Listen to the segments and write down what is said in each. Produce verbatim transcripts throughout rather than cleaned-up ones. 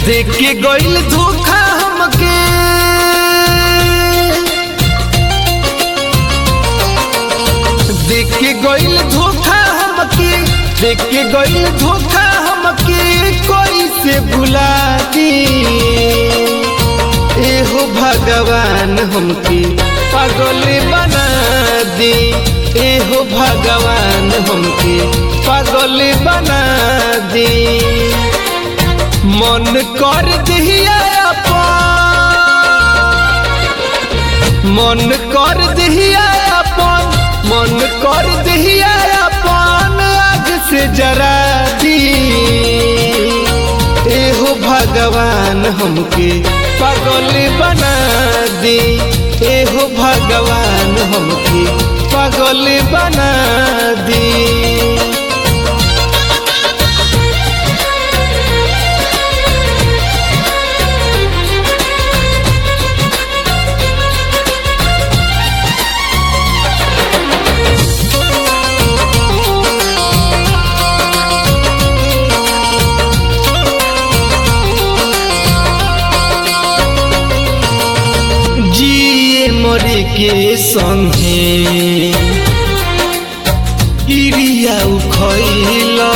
देख के गइल धोखा हमके देख के गइल धोखा हमके देख के गइल धोखा हमके कोई से भुला दी। एहो भगवान हमके पागल बना दी। एहो भगवान हमके पागल बना दी। मन कर दिया अपन मन कर दिया अपन मन कर दिया अपन आग से जरा दी। एहो भगवान हमके पागल बना दी। एहो भगवान हमके पागल बना दी। मरे के संगे इरिया उखैला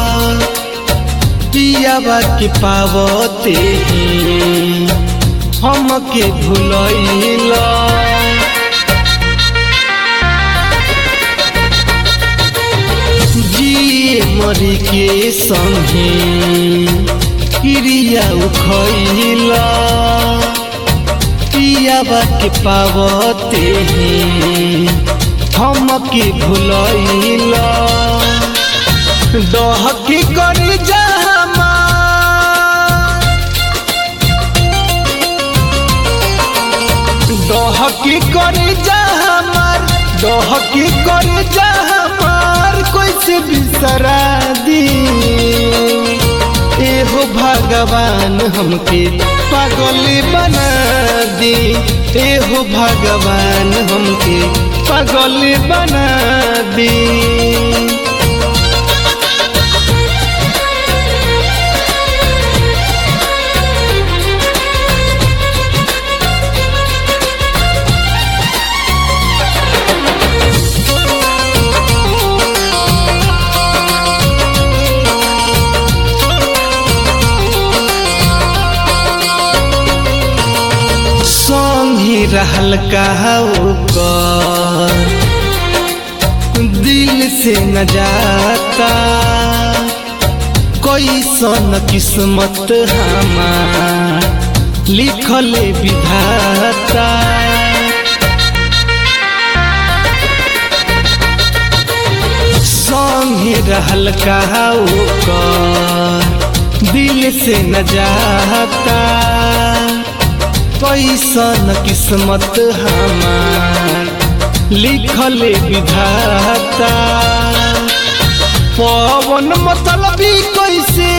पियाबा के पावते हमके भुलैला। जी मरे के संगे इरिया उखैला पियाबा के पावते हमके भुलैला। डहकी कर जा डहकी कर जा हमार डहकी कर जा हमार कैसे बिसरा दी। एहो भगवान हमके पागल बना दी। एहो भगवान हमके पागल बना दी। संगी रहल कहू कर दिल से न जाता। कैसन किस्मत हमार लिखल विधाता। संगी रहल कहू कर दिल से न जाता। कैसन किस्मत हमार लिखल विधाता। पवन मतलबी कैसे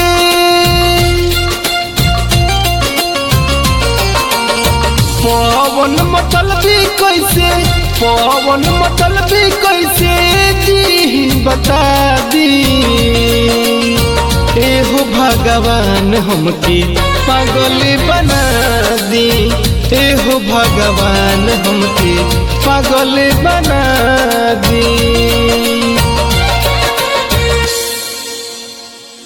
पवन मतलबी कैसे पवन मतलबी कैसे जी बता दी। एहो भगवान हमके पागल बना दी। एहो भगवान हमके पागल बना दी।